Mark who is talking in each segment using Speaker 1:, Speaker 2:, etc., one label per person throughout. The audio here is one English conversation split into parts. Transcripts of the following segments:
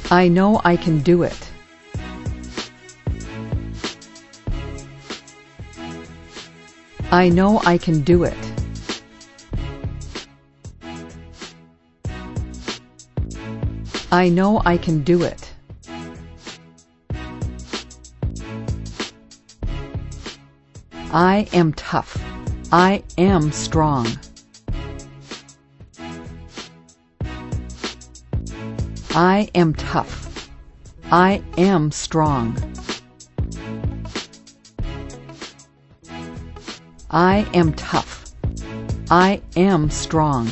Speaker 1: I know I can do it. I know I can do it. I know I can do it. I am tough. I am strong. I am tough. I am strong. I am tough. I am strong.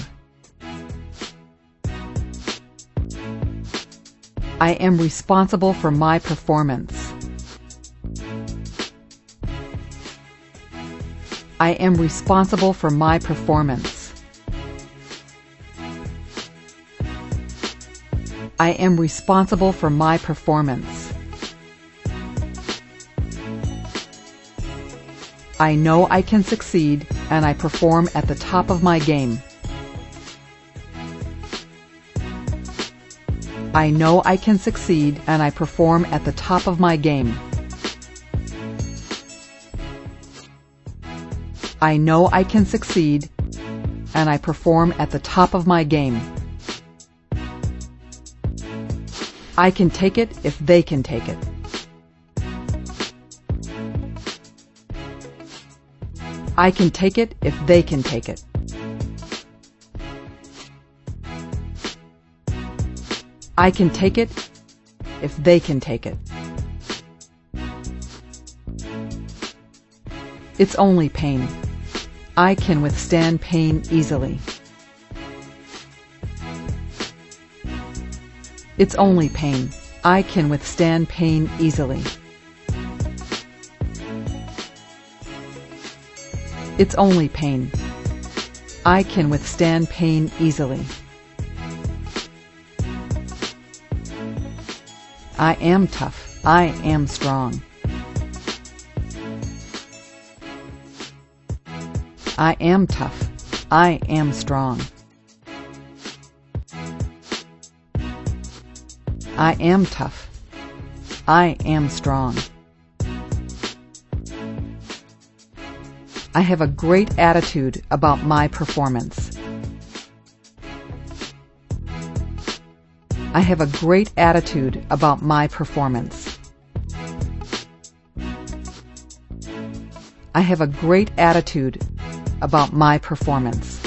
Speaker 1: I am responsible for my performance. I am responsible for my performance. I am responsible for my performance. I know I can succeed, and I perform at the top of my game. I know I can succeed, and I perform at the top of my game. I know I can succeed, and I perform at the top of my game. I can take it if they can take it. I can take it if they can take it. I can take it if they can take it. It's only pain. I can withstand pain easily. It's only pain. I can withstand pain easily. It's only pain. I can withstand pain easily. I am tough. I am strong. I am tough. I am strong. I am tough. I am strong. I have a great attitude about my performance. I have a great attitude about my performance. I have a great attitude about my performance.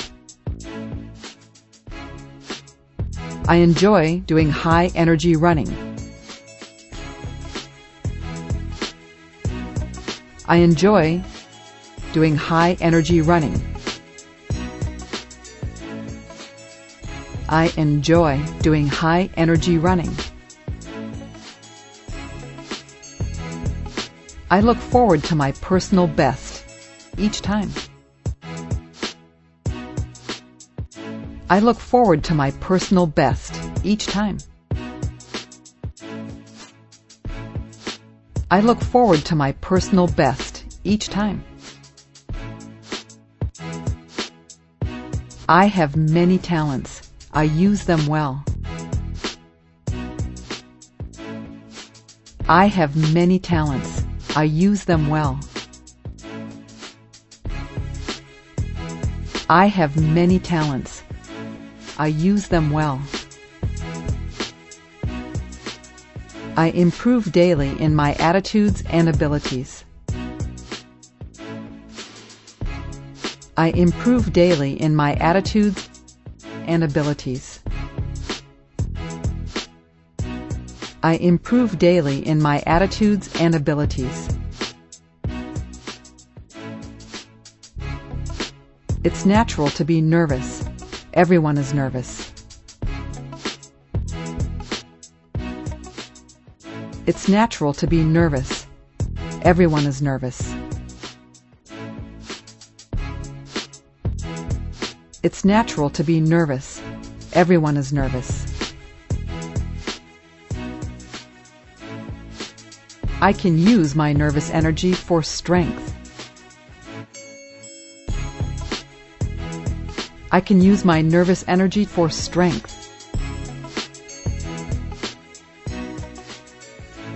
Speaker 1: I enjoy doing high-energy running. I enjoy doing high-energy running. I enjoy doing high-energy running. I look forward to my personal best each time. I look forward to my personal best each time. I look forward to my personal best each time. I have many talents. I use them well. I have many talents. I use them well. I have many talents. I use them well. I improve daily in my attitudes and abilities. I improve daily in my attitudes and abilities. I improve daily in my attitudes and abilities. It's natural to be nervous. Everyone is nervous. It's natural to be nervous. Everyone is nervous. It's natural to be nervous. Everyone is nervous. I can use my nervous energy for strength. I can use my nervous energy for strength.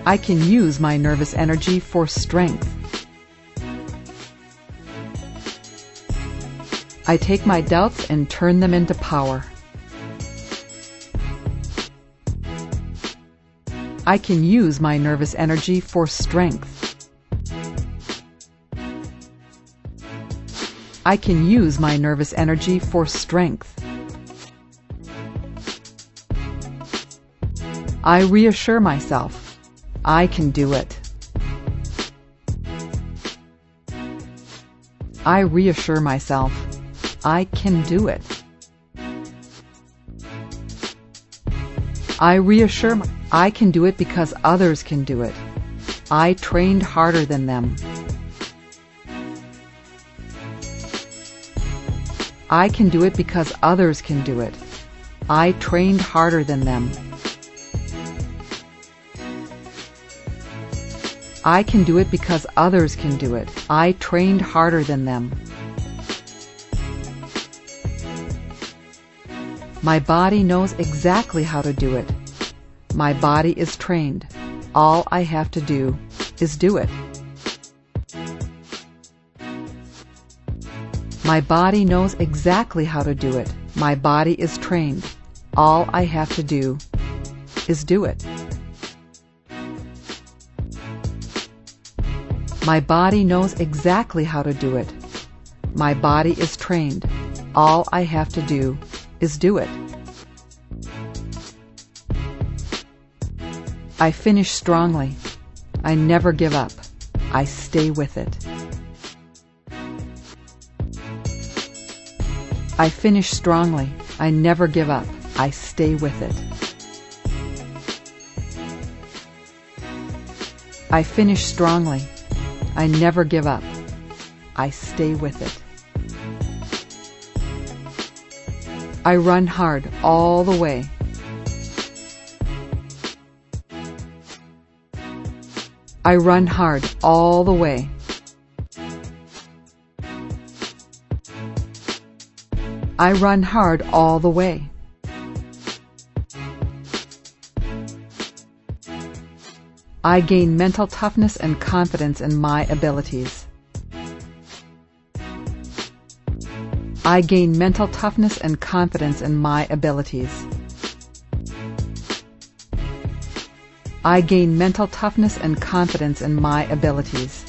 Speaker 1: I can use my nervous energy for strength. I take my doubts and turn them into power. I can use my nervous energy for strength. I can use my nervous energy for strength. I reassure myself, I can do it. I reassure myself, I can do it. I can do it because others can do it. I trained harder than them. I can do it because others can do it. I trained harder than them. I can do it because others can do it. I trained harder than them. My body knows exactly how to do it. My body is trained. All I have to do is do it. My body knows exactly how to do it. My body is trained. All I have to do is do it. My body knows exactly how to do it. My body is trained. All I have to do is do it. I finish strongly. I never give up. I stay with it. I finish strongly. I never give up. I stay with it. I finish strongly. I never give up. I stay with it. I run hard all the way. I run hard all the way. I run hard all the way. I gain mental toughness and confidence in my abilities. I gain mental toughness and confidence in my abilities. I gain mental toughness and confidence in my abilities.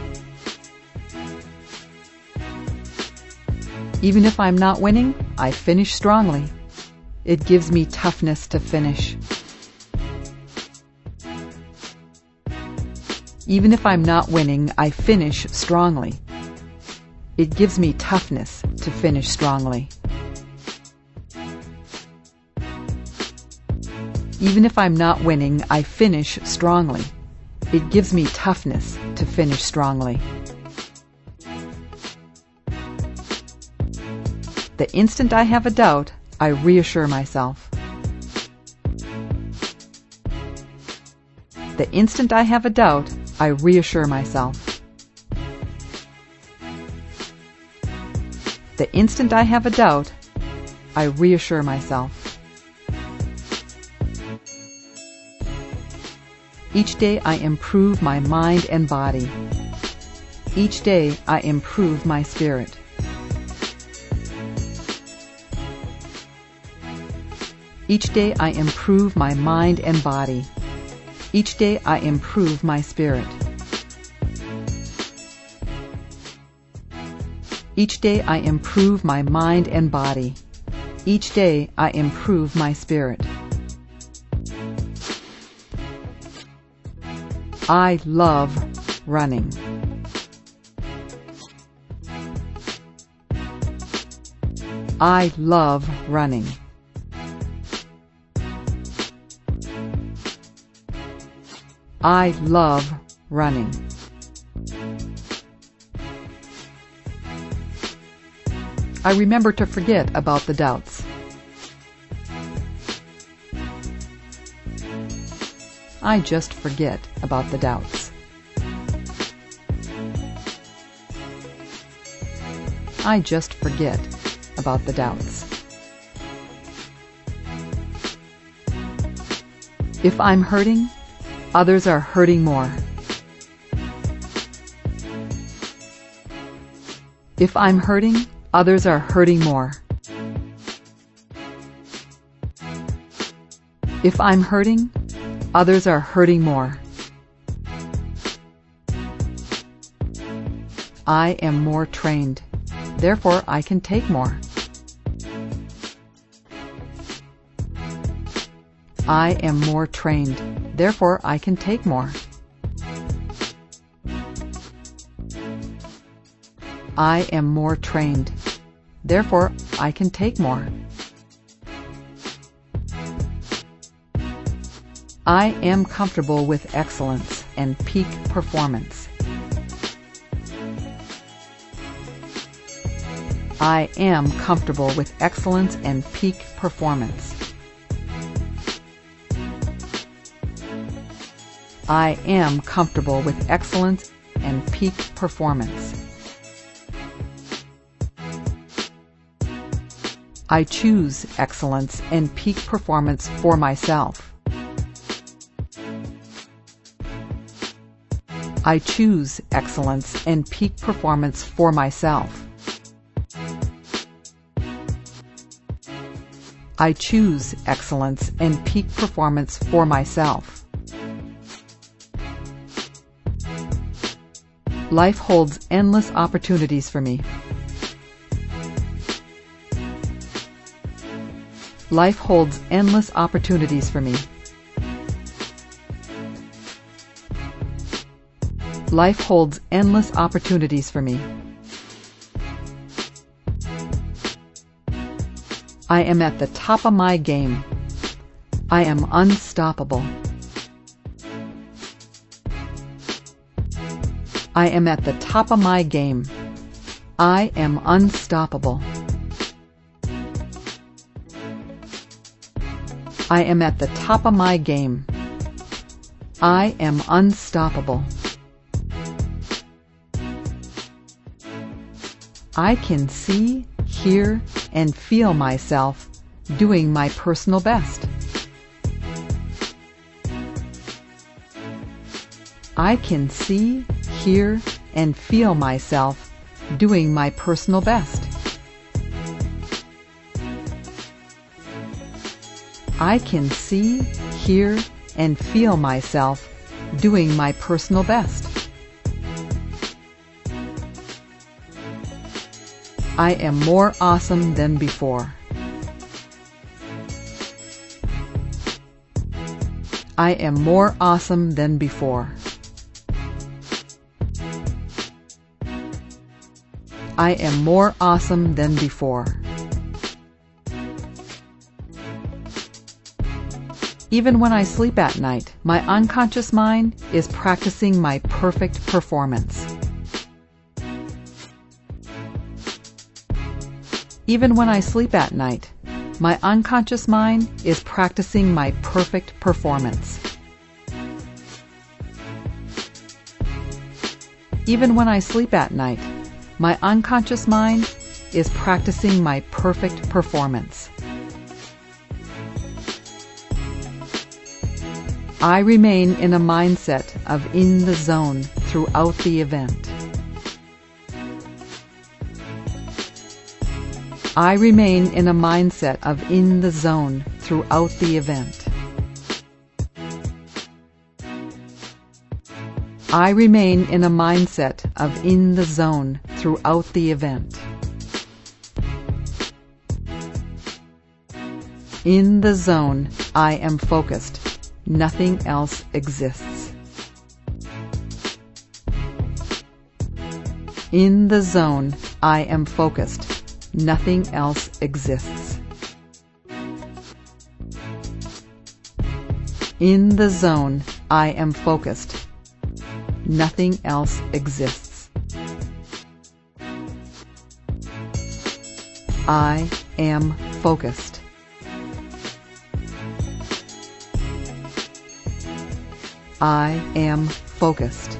Speaker 1: Even if I'm not winning, I finish strongly. It gives me toughness to finish. Even if I'm not winning, I finish strongly. It gives me toughness to finish strongly. Even if I'm not winning, I finish strongly. It gives me toughness to finish strongly. The instant I have a doubt, I reassure myself. The instant I have a doubt, I reassure myself. The instant I have a doubt, I reassure myself. Each day I improve my mind and body. Each day I improve my spirit. Each day I improve my mind and body. Each day I improve my spirit. Each day I improve my mind and body. Each day I improve my spirit. I love running. I love running. I love running. I remember to forget about the doubts. I just forget about the doubts. I just forget about the doubts. If I'm hurting, others are hurting more. If I'm hurting, others are hurting more. If I'm hurting, others are hurting more. I am more trained, therefore I can take more. I am more trained, therefore I can take more. I am more trained, therefore I can take more. I am comfortable with excellence and peak performance. I am comfortable with excellence and peak performance. I am comfortable with excellence and peak performance. I choose excellence and peak performance for myself. I choose excellence and peak performance for myself. I choose excellence and peak performance for myself. Life holds endless opportunities for me. Life holds endless opportunities for me. Life holds endless opportunities for me. I am at the top of my game. I am unstoppable. I am at the top of my game. I am unstoppable. I am at the top of my game. I am unstoppable. I can see, hear, and feel myself doing my personal best. I can see, hear, and feel myself doing my personal best. I can see, hear, and feel myself doing my personal best. I am more awesome than before. I am more awesome than before. I am more awesome than before. Even when I sleep at night, my unconscious mind is practicing my perfect performance. Even when I sleep at night, my unconscious mind is practicing my perfect performance. Even when I sleep at night, my unconscious mind is practicing my perfect performance. I remain in a mindset of in the zone throughout the event. I remain in a mindset of in the zone throughout the event. I remain in a mindset of in the zone throughout the event. In the zone, I am focused. Nothing else exists. In the zone, I am focused. Nothing else exists. In the zone, I am focused. Nothing else exists. I am focused. I am focused.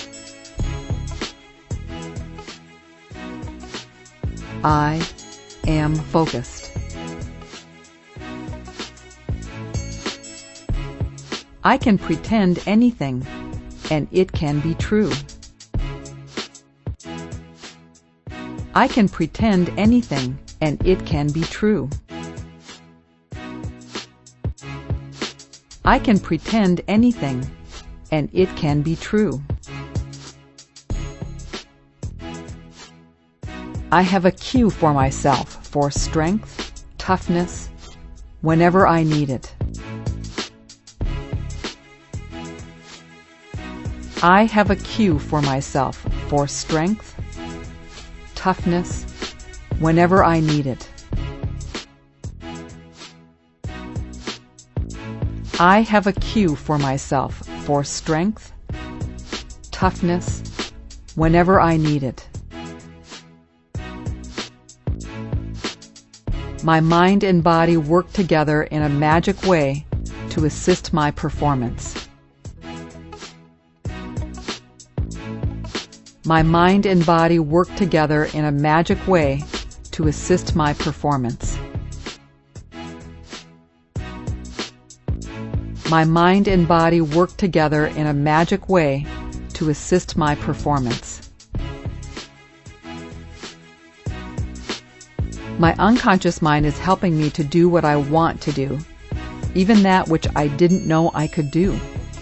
Speaker 1: I am focused. I can pretend anything, and it can be true. I can pretend anything, and it can be true. I can pretend anything, and it can be true. I have a cue for myself for strength, toughness, whenever I need it. I have a cue for myself for strength, toughness, whenever I need it. I have a cue for myself for strength, toughness, whenever I need it. My mind and body work together in a magic way to assist my performance. My mind and body work together in a magic way to assist my performance. My mind and body work together in a magic way to assist my performance. My unconscious mind is helping me to do what I want to do, even that which I didn't know I could do.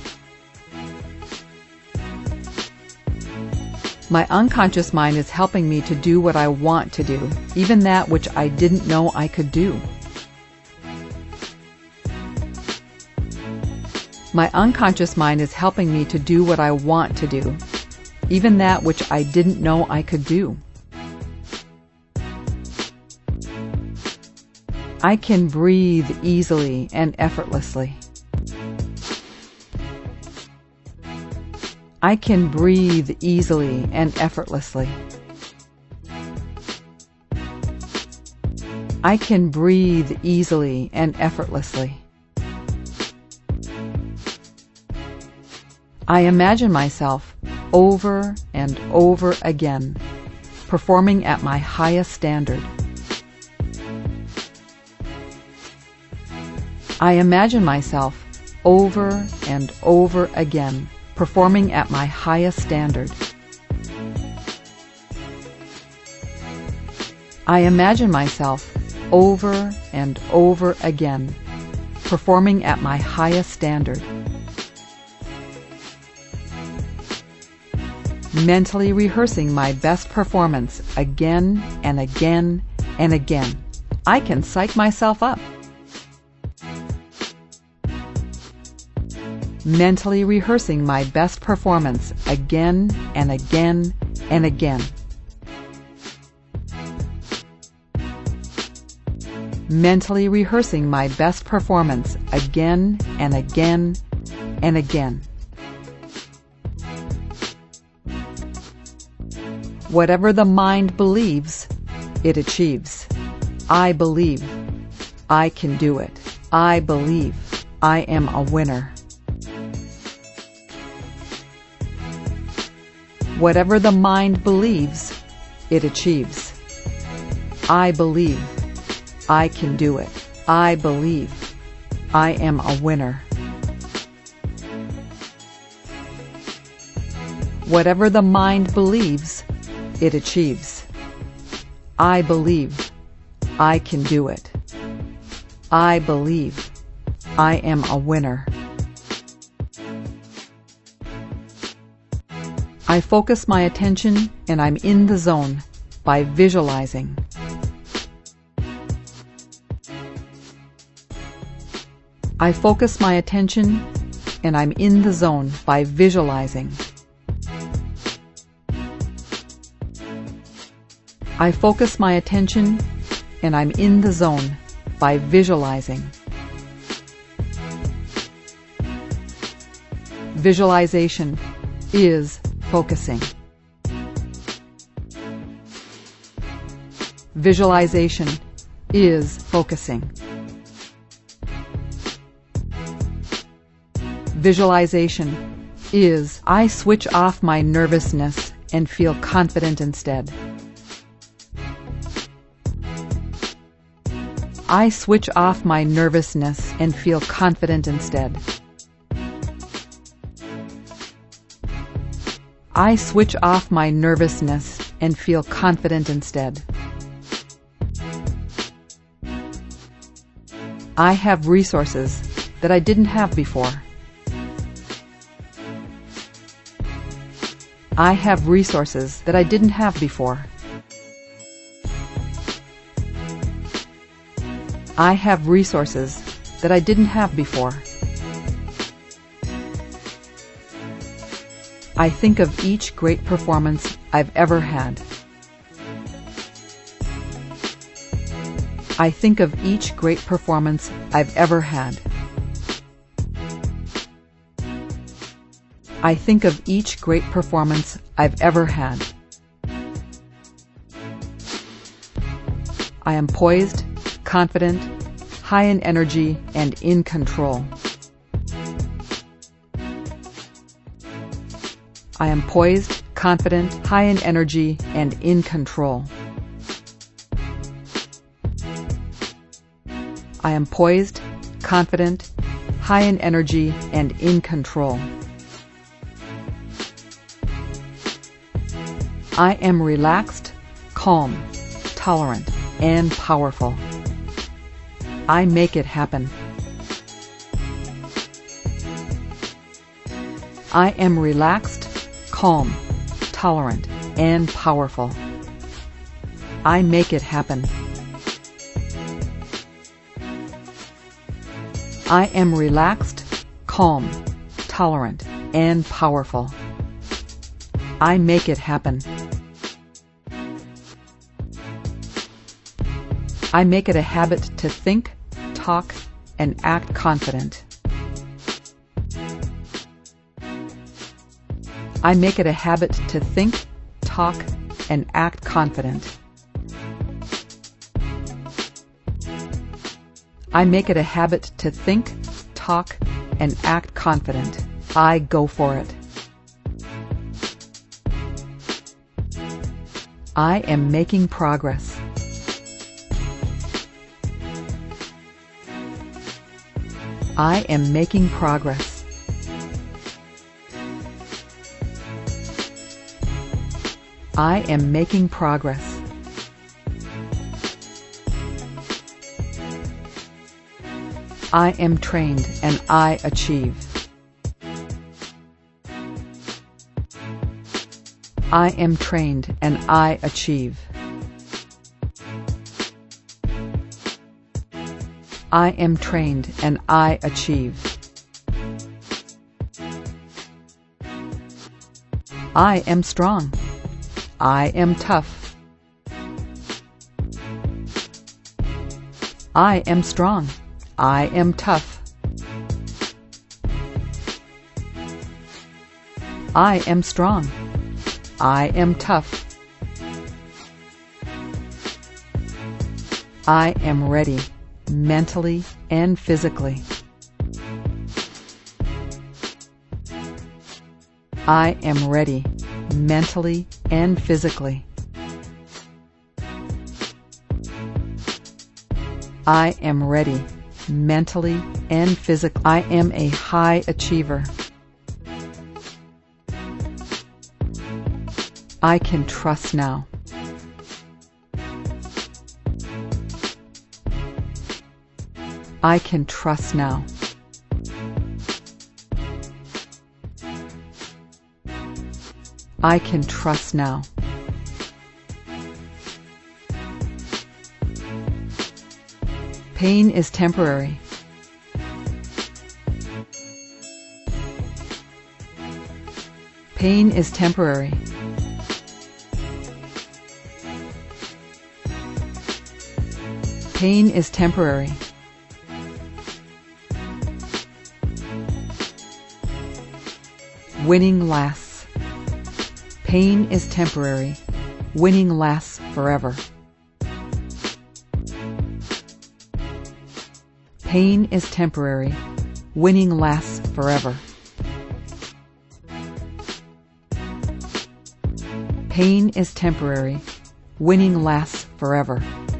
Speaker 1: My unconscious mind is helping me to do what I want to do, even that which I didn't know I could do. My unconscious mind is helping me to do what I want to do, even that which I didn't know I could do. I can breathe easily and effortlessly. I can breathe easily and effortlessly. I can breathe easily and effortlessly. I imagine myself over and over again, performing at my highest standard. I imagine myself over and over again, performing at my highest standard. I imagine myself over and over again, performing at my highest standard. Mentally rehearsing my best performance again and again and again. I can psych myself up. Mentally rehearsing my best performance again and again and again. Mentally rehearsing my best performance again and again and again. Whatever the mind believes, it achieves. I believe I can do it. I believe I am a winner. Whatever the mind believes, it achieves. I believe I can do it. I believe I am a winner. Whatever the mind believes, it achieves. I believe I can do it. I believe I am a winner. I focus my attention and I'm in the zone by visualizing. I focus my attention and I'm in the zone by visualizing. I focus my attention and I'm in the zone by visualizing. Visualization is focusing. Visualization is focusing. Visualization is I switch off my nervousness and feel confident instead. I switch off my nervousness and feel confident instead. I switch off my nervousness and feel confident instead. I have resources that I didn't have before. I have resources that I didn't have before. I have resources that I didn't have before. I think of each great performance I've ever had. I think of each great performance I've ever had. I think of each great performance I've ever had. I am poised, confident, high in energy, and in control. I am poised, confident, high in energy, and in control. I am poised, confident, high in energy, and in control. I am relaxed, calm, tolerant, and powerful. I make it happen. I am relaxed, calm, tolerant, and powerful. I make it happen. I am relaxed, calm, tolerant, and powerful. I make it happen. I make it a habit to think, talk, and act confident. I make it a habit to think, talk, and act confident. I make it a habit to think, talk, and act confident. I go for it. I am making progress. I am making progress. I am making progress. I am trained and I achieve. I am trained and I achieve. I am trained and I achieve. I am strong. I am tough. I am strong. I am tough. I am strong. I am tough. I am ready, mentally and physically. I am ready, mentally and physically. I am ready, mentally and physically. I am a high achiever. I can trust now. I can trust now. I can trust now. Pain is temporary. Pain is temporary. Pain is temporary. Winning lasts. Pain is temporary. Winning lasts forever. Pain is temporary. Winning lasts forever. Pain is temporary. Winning lasts forever.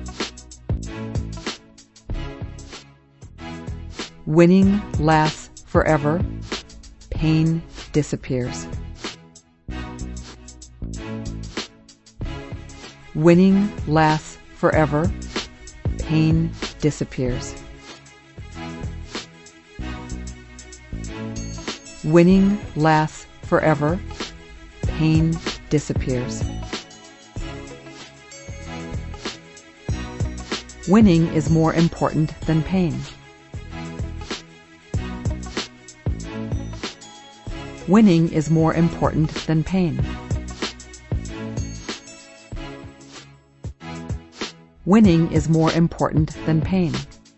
Speaker 1: Winning lasts forever. Pain disappears. Winning lasts forever. Pain disappears. Winning lasts forever. Pain disappears. Winning is more important than pain. Winning is more important than pain. Winning is more important than pain.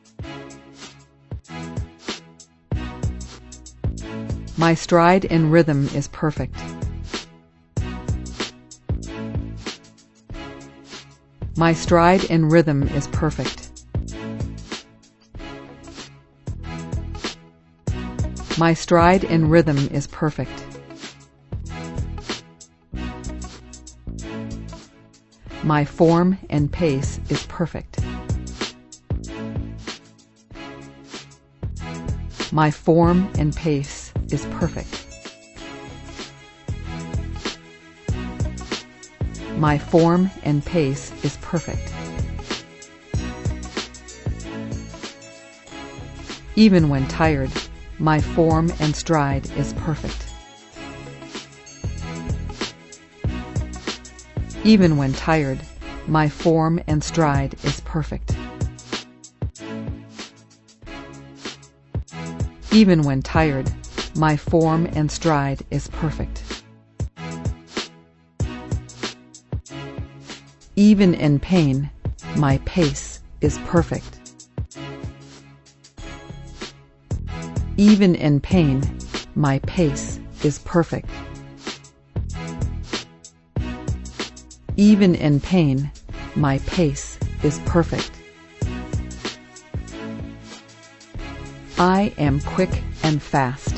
Speaker 1: My stride and rhythm is perfect. My stride and rhythm is perfect. My stride and rhythm is perfect. My form and pace is perfect. My form and pace is perfect. My form and pace is perfect. Even when tired, my form and stride is perfect. Even when tired, my form and stride is perfect. Even when tired, my form and stride is perfect. Even in pain, my pace is perfect. Even in pain, my pace is perfect. Even in pain, my pace is perfect. I am quick and fast.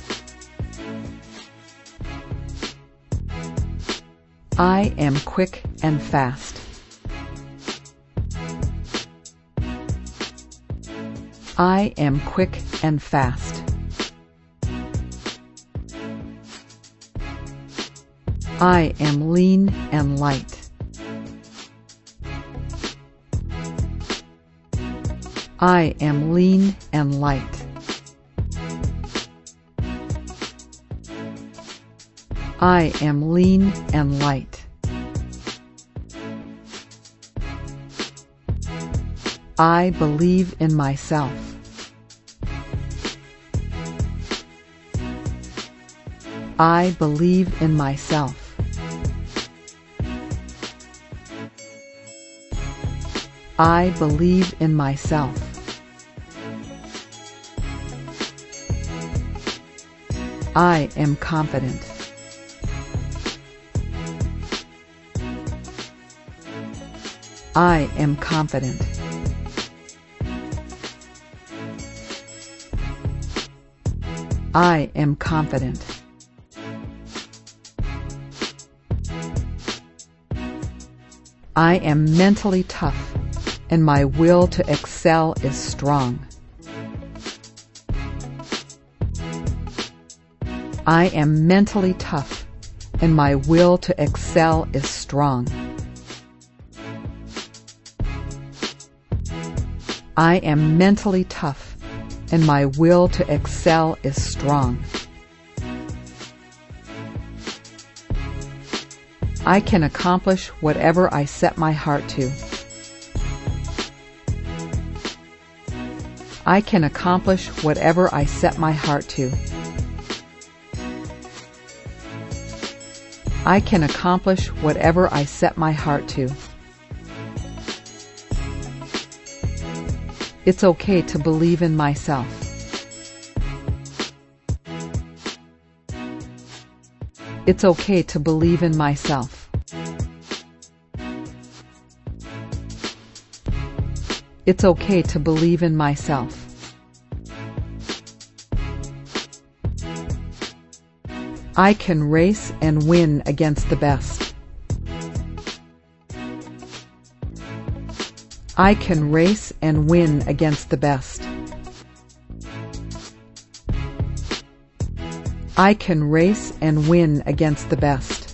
Speaker 1: I am quick and fast. I am quick and fast. I am lean and light. I am lean and light. I am lean and light. I believe in myself. I believe in myself. I believe in myself. I am confident. I am confident. I am confident. I am mentally tough, and my will to excel is strong. I am mentally tough, and my will to excel is strong. I am mentally tough, and my will to excel is strong. I can accomplish whatever I set my heart to. I can accomplish whatever I set my heart to. I can accomplish whatever I set my heart to. It's okay to believe in myself. It's okay to believe in myself. It's okay to believe in myself. I can race and win against the best. I can race and win against the best. I can race and win against the best.